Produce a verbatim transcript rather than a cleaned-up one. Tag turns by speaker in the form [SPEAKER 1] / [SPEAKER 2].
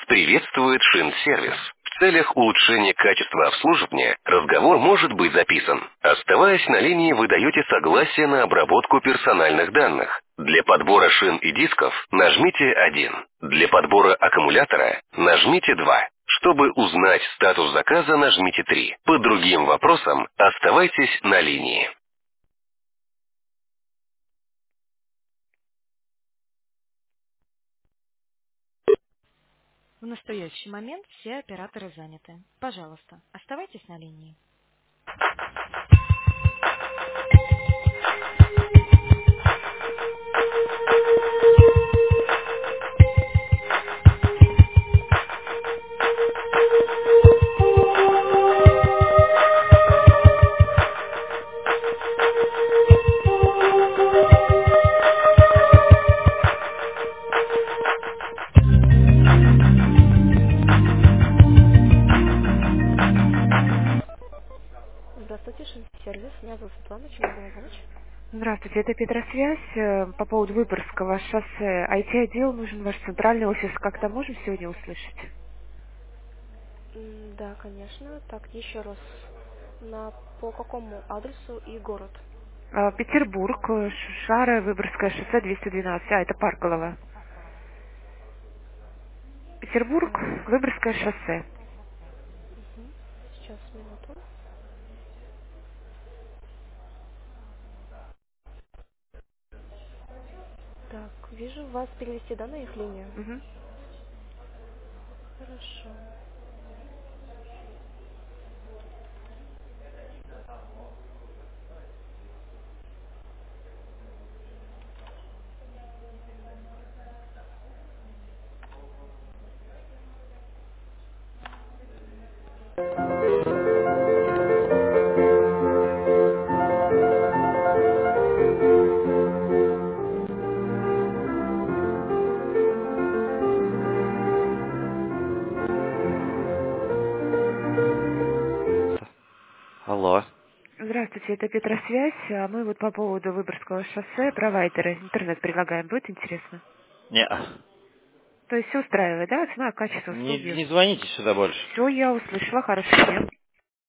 [SPEAKER 1] Приветствует Шинсервис. В целях улучшения качества обслуживания разговор может быть записан. Оставаясь на линии, вы даете согласие на обработку персональных данных. Для подбора шин и дисков нажмите один. Для подбора аккумулятора нажмите два. Чтобы узнать статус заказа, нажмите три. По другим вопросам оставайтесь на линии.
[SPEAKER 2] В настоящий момент все операторы заняты. Пожалуйста, оставайтесь на линии. Здравствуйте, Шинсервис. Меня зовут Светлана. Чем могу вам помочь?
[SPEAKER 3] Здравствуйте, это Петросвязь. Э, По поводу Выборгского шоссе. ай ти-отдел, нужен ваш центральный офис. Как-то можем сегодня услышать?
[SPEAKER 2] М, Да, конечно. Так, еще раз. На по какому адресу и город?
[SPEAKER 3] А, Петербург, э, Шара, Выборгское шоссе двести двенадцать. А, это Парково. Петербург,
[SPEAKER 2] Так,
[SPEAKER 3] Выборгское шоссе.
[SPEAKER 2] мгм. Сейчас, минуту. Так, вижу, вас перевести, да, на их линию?
[SPEAKER 3] Мгм.
[SPEAKER 2] Хорошо.
[SPEAKER 4] Алло.
[SPEAKER 3] Здравствуйте, это Петросвязь. А Мы вот по поводу Выборгского шоссе, провайдеры, интернет предлагаем. Будет интересно?
[SPEAKER 4] Не,
[SPEAKER 3] То есть все устраивает, да? Цена, качество,
[SPEAKER 4] не,
[SPEAKER 3] услуги.
[SPEAKER 4] не звоните сюда больше.
[SPEAKER 3] Все, я услышала. Хорошего дня.